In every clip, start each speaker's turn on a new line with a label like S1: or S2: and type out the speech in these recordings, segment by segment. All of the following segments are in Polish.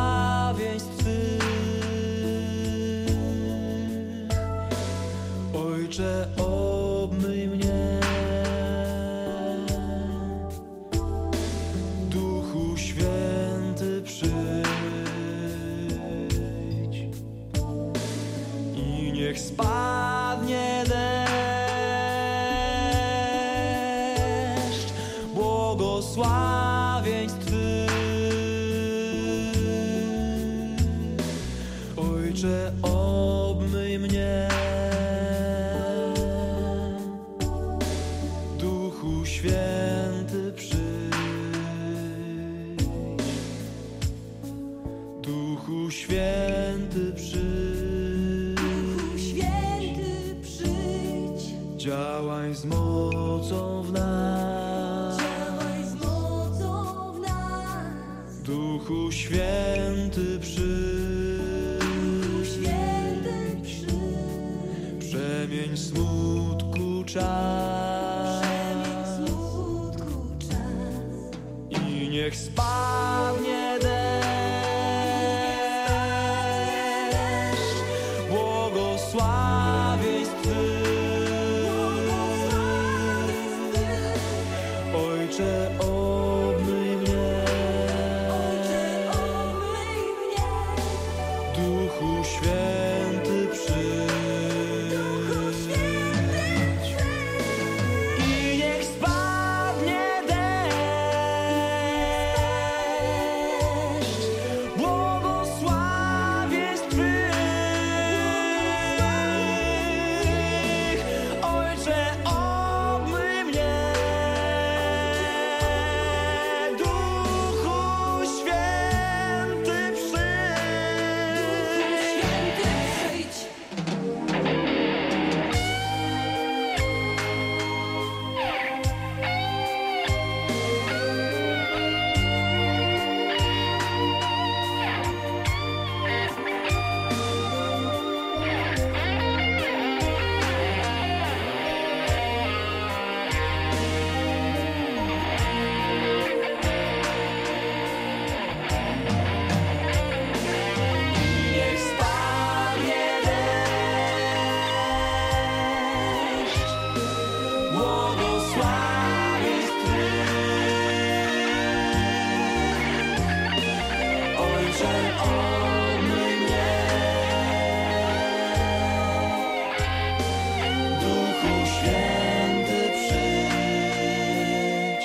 S1: błogosławieństw Twych. Ojcze, obmyj mnie. Duchu Święty, przyjdź i niech spadnie deszcz błogosławieństw Twych. Ojcze, obmyj mnie. Duchu Święty, przyjdź. Duchu Święty, przyjdź.
S2: Duchu Święty, przyjdź.
S1: Działaj z mocą w nas.
S2: Działaj z mocą w nas.
S1: Duchu Święty, przyjdź.
S2: Duchu Święty, przyjdź.
S1: Przemień smutku czas.
S2: Przemień smutku czas.
S1: I niech spadnie deszcz błogosławieństw Twych. Ojcze, obmyj mnie.
S2: Obmyj mnie.
S1: Duchu Święty, przyjdź. I niech spadnie deszcz błogosławieństw Twych. Ojcze, obmyj mnie. Duchu Święty, przyjdź. Niech spadnie deszcz błogosławieństw Twych. Ojcze, obmyj mnie. Duchu Święty, przyjdź.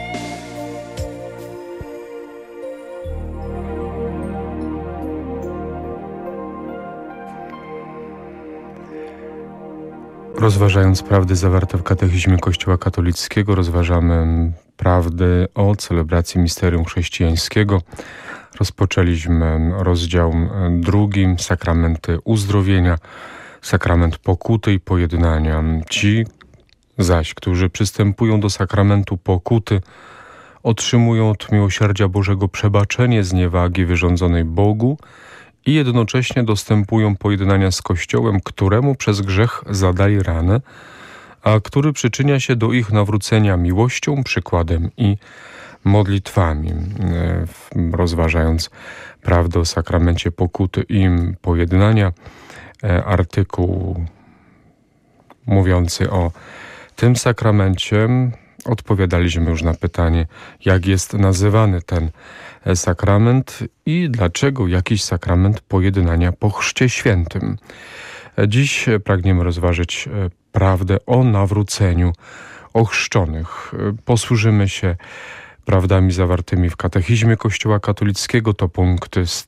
S3: Rozważając prawdy zawarte w Katechizmie Kościoła katolickiego, rozważamy prawdy o celebracji misterium chrześcijańskiego. Rozpoczęliśmy rozdział 2, sakramenty uzdrowienia, sakrament pokuty i pojednania. Ci zaś, którzy przystępują do sakramentu pokuty, otrzymują od miłosierdzia Bożego przebaczenie zniewagi wyrządzonej Bogu i jednocześnie dostępują pojednania z Kościołem, któremu przez grzech zadali ranę, a który przyczynia się do ich nawrócenia miłością, przykładem i modlitwami. Rozważając prawdę o sakramencie pokuty i pojednania, artykuł mówiący o tym sakramencie, odpowiadaliśmy już na pytanie, jak jest nazywany ten sakrament i dlaczego jakiś sakrament pojednania po Chrzcie Świętym. Dziś pragniemy rozważyć prawdę o nawróceniu ochrzczonych. Posłużymy się prawdami zawartymi w Katechizmie Kościoła katolickiego. To punkty z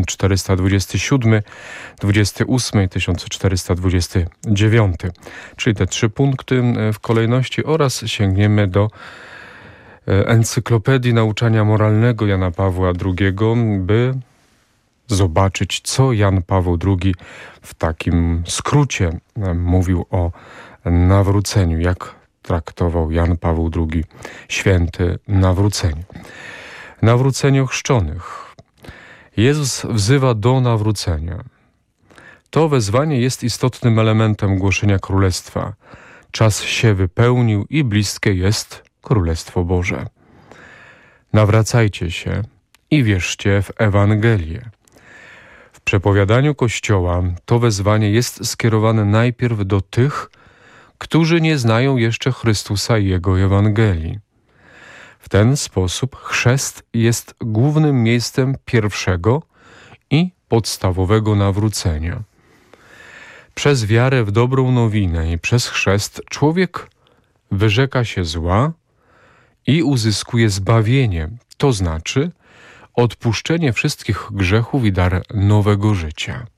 S3: 1427, 28 i 1429, czyli te 3 punkty w kolejności, oraz sięgniemy do Encyklopedii Nauczania Moralnego Jana Pawła II, by zobaczyć, co Jan Paweł II w takim skrócie mówił o nawróceniu, jak traktował Jan Paweł II święty nawrócenie. Nawrócenie ochrzczonych. Jezus wzywa do nawrócenia. To wezwanie jest istotnym elementem głoszenia Królestwa. Czas się wypełnił i bliskie jest Królestwo Boże. Nawracajcie się i wierzcie w Ewangelię. W przepowiadaniu Kościoła to wezwanie jest skierowane najpierw do tych, którzy nie znają jeszcze Chrystusa i Jego Ewangelii. W ten sposób chrzest jest głównym miejscem pierwszego i podstawowego nawrócenia. Przez wiarę w dobrą nowinę i przez chrzest człowiek wyrzeka się zła i uzyskuje zbawienie, to znaczy odpuszczenie wszystkich grzechów i dar nowego życia.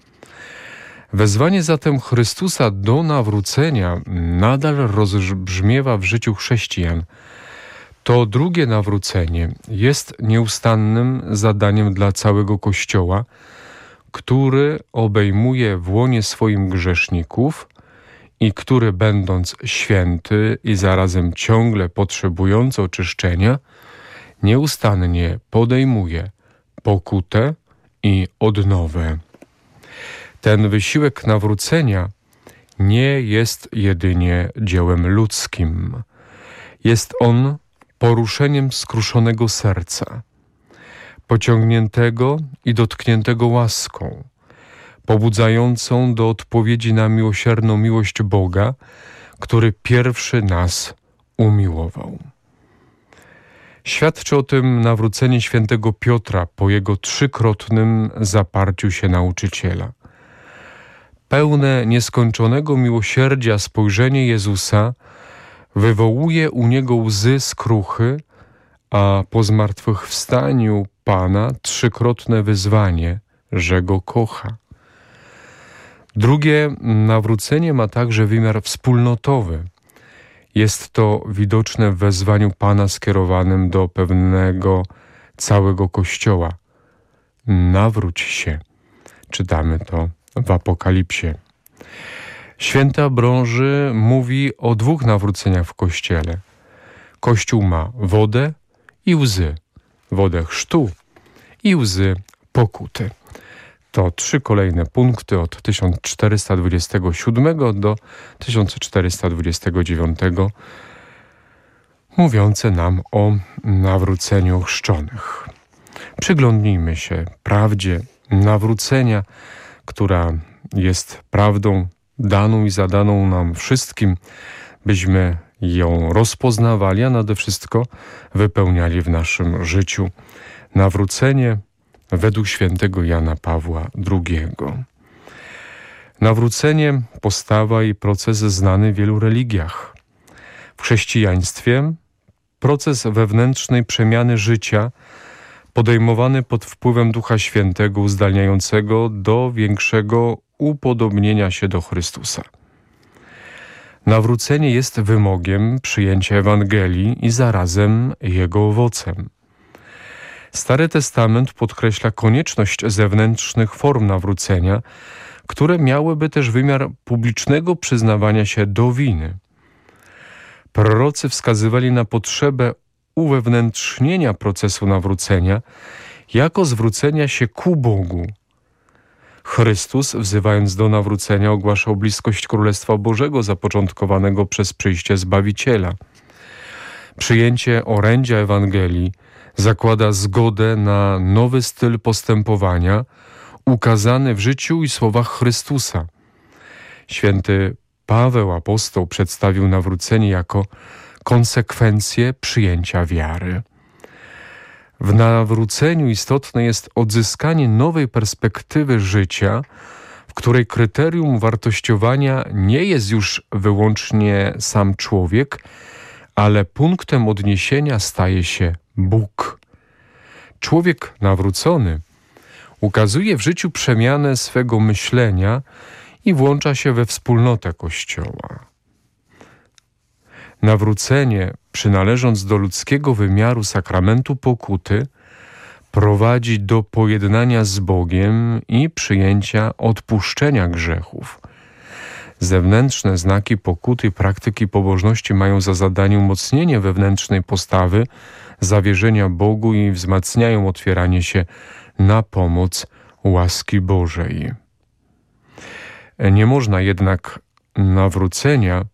S3: Wezwanie zatem Chrystusa do nawrócenia nadal rozbrzmiewa w życiu chrześcijan. To drugie nawrócenie jest nieustannym zadaniem dla całego Kościoła, który obejmuje w łonie swoim grzeszników i który, będąc święty i zarazem ciągle potrzebujący oczyszczenia, nieustannie podejmuje pokutę i odnowę. Ten wysiłek nawrócenia nie jest jedynie dziełem ludzkim. Jest on poruszeniem skruszonego serca, pociągniętego i dotkniętego łaską, pobudzającą do odpowiedzi na miłosierną miłość Boga, który pierwszy nas umiłował. Świadczy o tym nawrócenie świętego Piotra po jego trzykrotnym zaparciu się nauczyciela. Pełne nieskończonego miłosierdzia spojrzenie Jezusa wywołuje u niego łzy skruchy, a po zmartwychwstaniu Pana trzykrotne wyzwanie, że go kocha. Drugie nawrócenie ma także wymiar wspólnotowy. Jest to widoczne w wezwaniu Pana skierowanym do pewnego całego Kościoła. Nawróć się. Czytamy to w Apokalipsie. Święty Ambroży mówi o dwóch nawróceniach w Kościele. Kościół ma wodę i łzy. Wodę chrztu i łzy pokuty. To 3 kolejne punkty od 1427 do 1429 mówiące nam o nawróceniu chrzczonych. Przyglądnijmy się prawdzie nawrócenia, która jest prawdą daną i zadaną nam wszystkim, byśmy ją rozpoznawali, a nade wszystko wypełniali w naszym życiu. Nawrócenie według świętego Jana Pawła II. Nawrócenie, postawa i proces znany w wielu religiach. W chrześcijaństwie proces wewnętrznej przemiany życia podejmowany pod wpływem Ducha Świętego uzdalniającego do większego upodobnienia się do Chrystusa. Nawrócenie jest wymogiem przyjęcia Ewangelii i zarazem jego owocem. Stary Testament podkreśla konieczność zewnętrznych form nawrócenia, które miałyby też wymiar publicznego przyznawania się do winy. Prorocy wskazywali na potrzebę uwewnętrznienia procesu nawrócenia jako zwrócenia się ku Bogu. Chrystus, wzywając do nawrócenia, ogłaszał bliskość Królestwa Bożego zapoczątkowanego przez przyjście Zbawiciela. Przyjęcie orędzia Ewangelii zakłada zgodę na nowy styl postępowania ukazany w życiu i słowach Chrystusa. Święty Paweł apostoł przedstawił nawrócenie jako konsekwencję przyjęcia wiary. W nawróceniu istotne jest odzyskanie nowej perspektywy życia, w której kryterium wartościowania nie jest już wyłącznie sam człowiek, ale punktem odniesienia staje się Bóg. Człowiek nawrócony ukazuje w życiu przemianę swego myślenia i włącza się we wspólnotę Kościoła. Nawrócenie, przynależąc do ludzkiego wymiaru sakramentu pokuty, prowadzi do pojednania z Bogiem i przyjęcia odpuszczenia grzechów. Zewnętrzne znaki pokuty i praktyki pobożności mają za zadanie umocnienie wewnętrznej postawy, zawierzenia Bogu i wzmacniają otwieranie się na pomoc łaski Bożej. Nie można jednak nawrócenia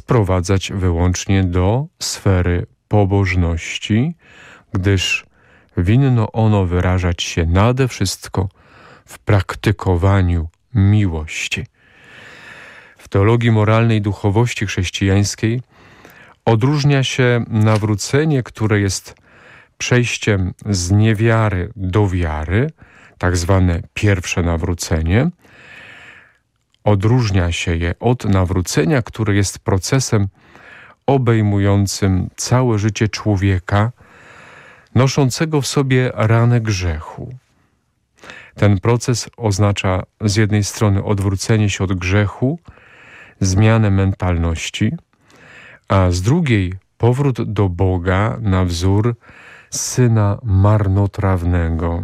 S3: sprowadzać wyłącznie do sfery pobożności, gdyż winno ono wyrażać się nade wszystko w praktykowaniu miłości. W teologii moralnej i duchowości chrześcijańskiej odróżnia się nawrócenie, które jest przejściem z niewiary do wiary, tak zwane pierwsze nawrócenie. Odróżnia się je od nawrócenia, które jest procesem obejmującym całe życie człowieka, noszącego w sobie ranę grzechu. Ten proces oznacza z jednej strony odwrócenie się od grzechu, zmianę mentalności, a z drugiej powrót do Boga na wzór Syna marnotrawnego.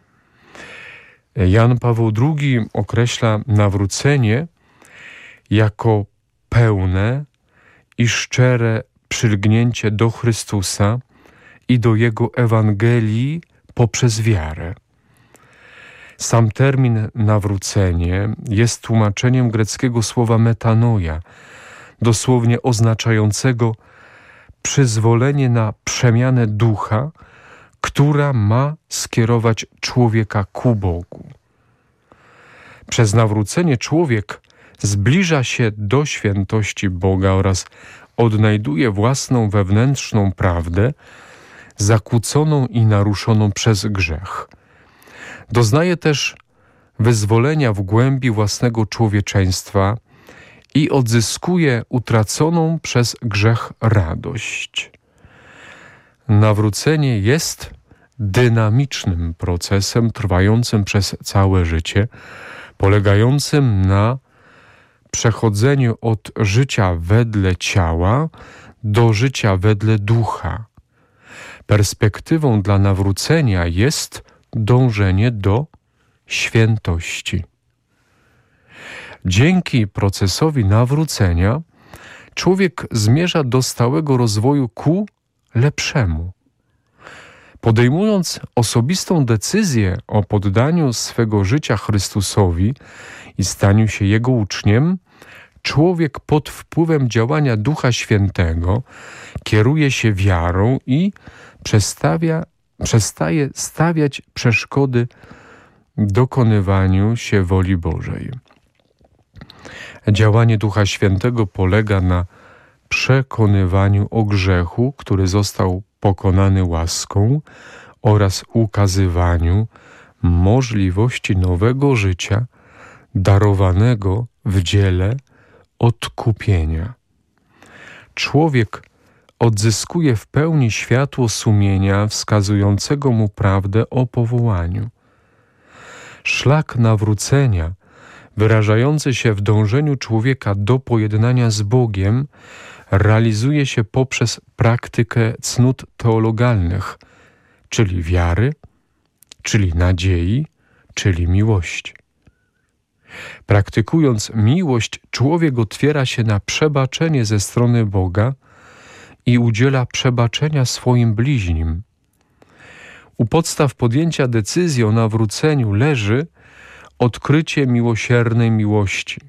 S3: Jan Paweł II określa nawrócenie jako pełne i szczere przylgnięcie do Chrystusa i do Jego Ewangelii poprzez wiarę. Sam termin nawrócenie jest tłumaczeniem greckiego słowa metanoia, dosłownie oznaczającego przyzwolenie na przemianę ducha, która ma skierować człowieka ku Bogu. Przez nawrócenie człowiek zbliża się do świętości Boga oraz odnajduje własną wewnętrzną prawdę, zakłóconą i naruszoną przez grzech. Doznaje też wyzwolenia w głębi własnego człowieczeństwa i odzyskuje utraconą przez grzech radość. Nawrócenie jest dynamicznym procesem trwającym przez całe życie, polegającym na przechodzeniu od życia wedle ciała do życia wedle ducha. Perspektywą dla nawrócenia jest dążenie do świętości. Dzięki procesowi nawrócenia człowiek zmierza do stałego rozwoju ku lepszemu. Podejmując osobistą decyzję o poddaniu swego życia Chrystusowi i staniu się Jego uczniem, człowiek pod wpływem działania Ducha Świętego kieruje się wiarą i przestaje stawiać przeszkody dokonywaniu się woli Bożej. Działanie Ducha Świętego polega na przekonywaniu o grzechu, który został pokonany łaską, oraz ukazywaniu możliwości nowego życia darowanego w dziele odkupienia. Człowiek odzyskuje w pełni światło sumienia wskazującego mu prawdę o powołaniu. Szlak nawrócenia, wyrażający się w dążeniu człowieka do pojednania z Bogiem, realizuje się poprzez praktykę cnót teologalnych, czyli wiary, czyli nadziei, czyli miłości. Praktykując miłość, człowiek otwiera się na przebaczenie ze strony Boga i udziela przebaczenia swoim bliźnim. U podstaw podjęcia decyzji o nawróceniu leży odkrycie miłosiernej miłości.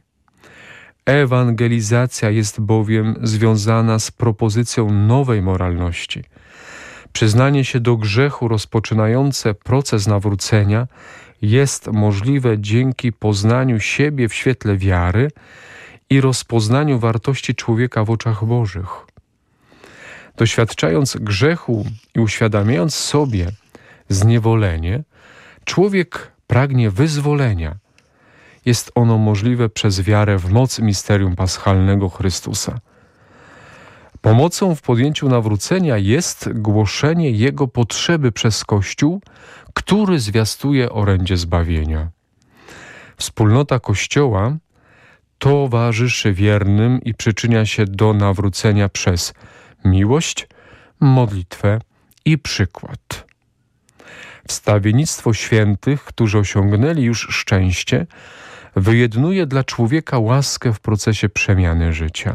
S3: Ewangelizacja jest bowiem związana z propozycją nowej moralności. Przyznanie się do grzechu rozpoczynające proces nawrócenia jest możliwe dzięki poznaniu siebie w świetle wiary i rozpoznaniu wartości człowieka w oczach Bożych. Doświadczając grzechu i uświadamiając sobie zniewolenie, człowiek pragnie wyzwolenia. Jest ono możliwe przez wiarę w moc misterium paschalnego Chrystusa. Pomocą w podjęciu nawrócenia jest głoszenie Jego potrzeby przez Kościół, który zwiastuje orędzie zbawienia. Wspólnota Kościoła towarzyszy wiernym i przyczynia się do nawrócenia przez miłość, modlitwę i przykład. Wstawiennictwo świętych, którzy osiągnęli już szczęście, wyjednuje dla człowieka łaskę w procesie przemiany życia.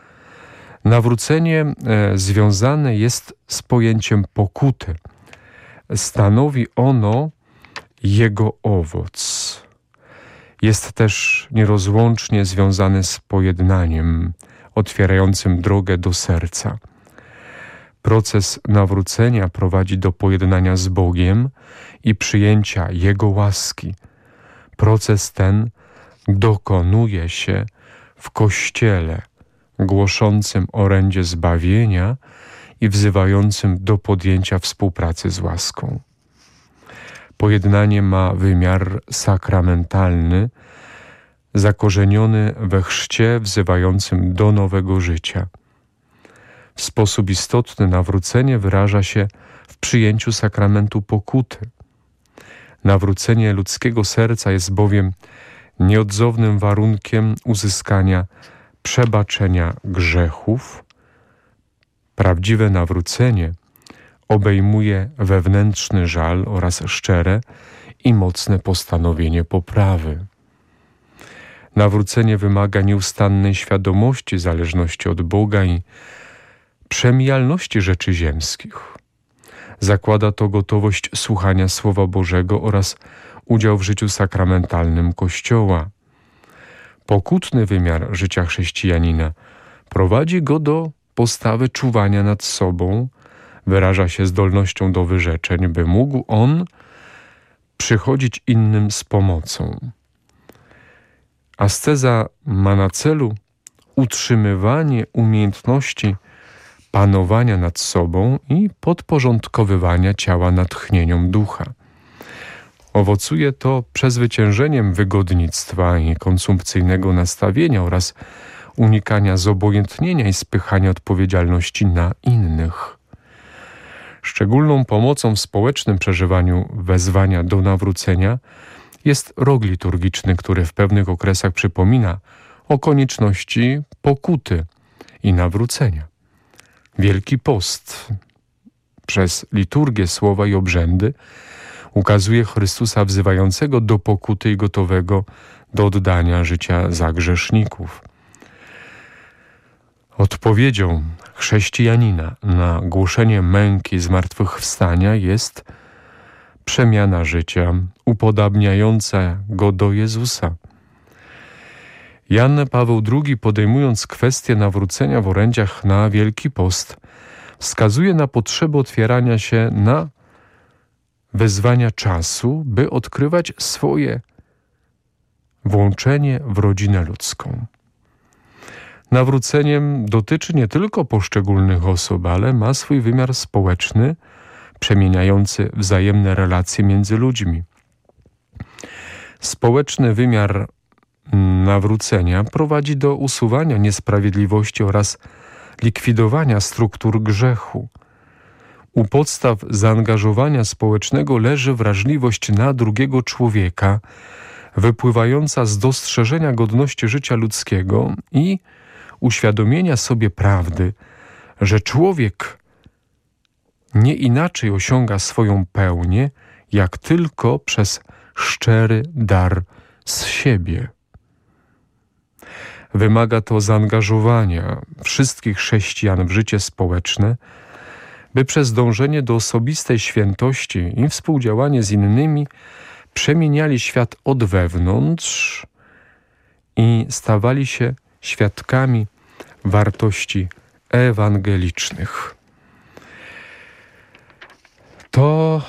S3: Nawrócenie związane jest z pojęciem pokuty. Stanowi ono jego owoc. Jest też nierozłącznie związane z pojednaniem, otwierającym drogę do serca. Proces nawrócenia prowadzi do pojednania z Bogiem i przyjęcia Jego łaski. Proces ten dokonuje się w Kościele, głoszącym orędzie zbawienia i wzywającym do podjęcia współpracy z łaską. Pojednanie ma wymiar sakramentalny, zakorzeniony we chrzcie wzywającym do nowego życia. W sposób istotny nawrócenie wyraża się w przyjęciu sakramentu pokuty. Nawrócenie ludzkiego serca jest bowiem nieodzownym warunkiem uzyskania przebaczenia grzechów. Prawdziwe nawrócenie obejmuje wewnętrzny żal oraz szczere i mocne postanowienie poprawy. Nawrócenie wymaga nieustannej świadomości zależności od Boga i przemijalności rzeczy ziemskich. Zakłada to gotowość słuchania Słowa Bożego oraz udział w życiu sakramentalnym Kościoła. Pokutny wymiar życia chrześcijanina prowadzi go do postawy czuwania nad sobą, wyraża się zdolnością do wyrzeczeń, by mógł on przychodzić innym z pomocą. Asceza ma na celu utrzymywanie umiejętności panowania nad sobą i podporządkowywania ciała natchnieniom ducha. Owocuje to przezwyciężeniem wygodnictwa i konsumpcyjnego nastawienia oraz unikania zobojętnienia i spychania odpowiedzialności na innych. Szczególną pomocą w społecznym przeżywaniu wezwania do nawrócenia jest rok liturgiczny, który w pewnych okresach przypomina o konieczności pokuty i nawrócenia. Wielki Post przez liturgię słowa i obrzędy ukazuje Chrystusa wzywającego do pokuty i gotowego do oddania życia za grzeszników. Odpowiedzią chrześcijanina na głoszenie męki zmartwychwstania jest przemiana życia upodabniająca go do Jezusa. Jan Paweł II, podejmując kwestię nawrócenia w orędziach na Wielki Post, wskazuje na potrzebę otwierania się na wezwania czasu, by odkrywać swoje włączenie w rodzinę ludzką. Nawróceniem dotyczy nie tylko poszczególnych osób, ale ma swój wymiar społeczny, przemieniający wzajemne relacje między ludźmi. Społeczny wymiar nawrócenia prowadzi do usuwania niesprawiedliwości oraz likwidowania struktur grzechu. U podstaw zaangażowania społecznego leży wrażliwość na drugiego człowieka, wypływająca z dostrzeżenia godności życia ludzkiego i uświadomienia sobie prawdy, że człowiek nie inaczej osiąga swoją pełnię, jak tylko przez szczery dar z siebie. Wymaga to zaangażowania wszystkich chrześcijan w życie społeczne, by przez dążenie do osobistej świętości i współdziałanie z innymi przemieniali świat od wewnątrz i stawali się świadkami wartości ewangelicznych. To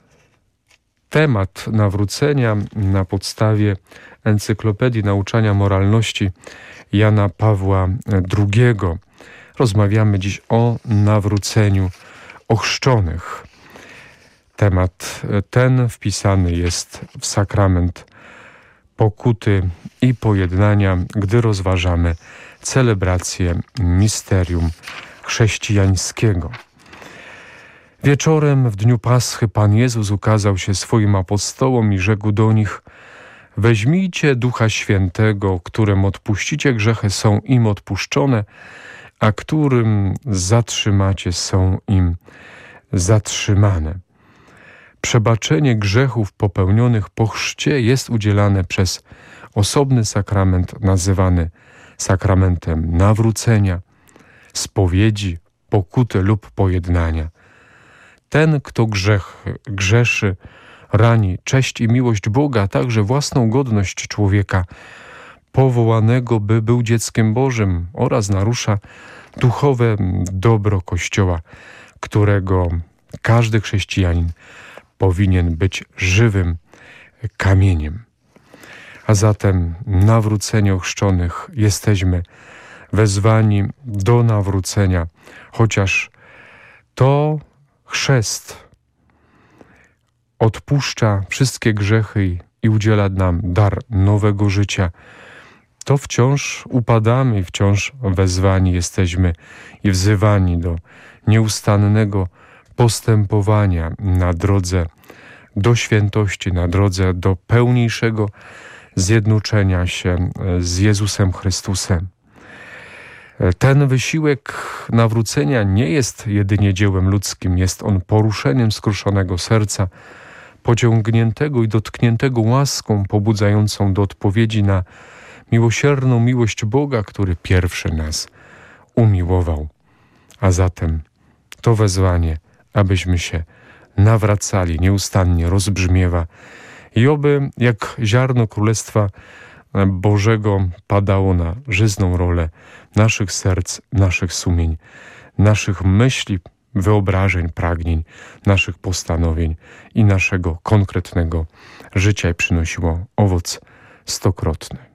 S3: temat nawrócenia na podstawie Encyklopedii Nauczania Moralności Jana Pawła II. Rozmawiamy dziś o nawróceniu ochrzczonych. Temat ten wpisany jest w sakrament pokuty i pojednania, gdy rozważamy celebrację misterium chrześcijańskiego. Wieczorem w dniu Paschy Pan Jezus ukazał się swoim apostołom i rzekł do nich: weźmijcie Ducha Świętego, którym odpuścicie grzechy, są im odpuszczone, a którym zatrzymacie, są im zatrzymane. Przebaczenie grzechów popełnionych po chrzcie jest udzielane przez osobny sakrament nazywany sakramentem nawrócenia, spowiedzi, pokuty lub pojednania. Ten, kto grzeszy, rani cześć i miłość Boga, a także własną godność człowieka powołanego, by był dzieckiem Bożym, oraz narusza duchowe dobro Kościoła, którego każdy chrześcijanin powinien być żywym kamieniem. A zatem nawrócenie ochrzczonych jesteśmy wezwani do nawrócenia, chociaż to chrzest odpuszcza wszystkie grzechy i udziela nam dar nowego życia, to wciąż upadamy i wciąż wezwani jesteśmy i wzywani do nieustannego postępowania na drodze do świętości, na drodze do pełniejszego zjednoczenia się z Jezusem Chrystusem. Ten wysiłek nawrócenia nie jest jedynie dziełem ludzkim, jest on poruszeniem skruszonego serca, pociągniętego i dotkniętego łaską pobudzającą do odpowiedzi na miłosierną miłość Boga, który pierwszy nas umiłował. A zatem to wezwanie, abyśmy się nawracali, nieustannie rozbrzmiewa i oby jak ziarno Królestwa Bożego padało na żyzną rolę naszych serc, naszych sumień, naszych myśli, wyobrażeń, pragnień, naszych postanowień i naszego konkretnego życia i przynosiło owoc stokrotny.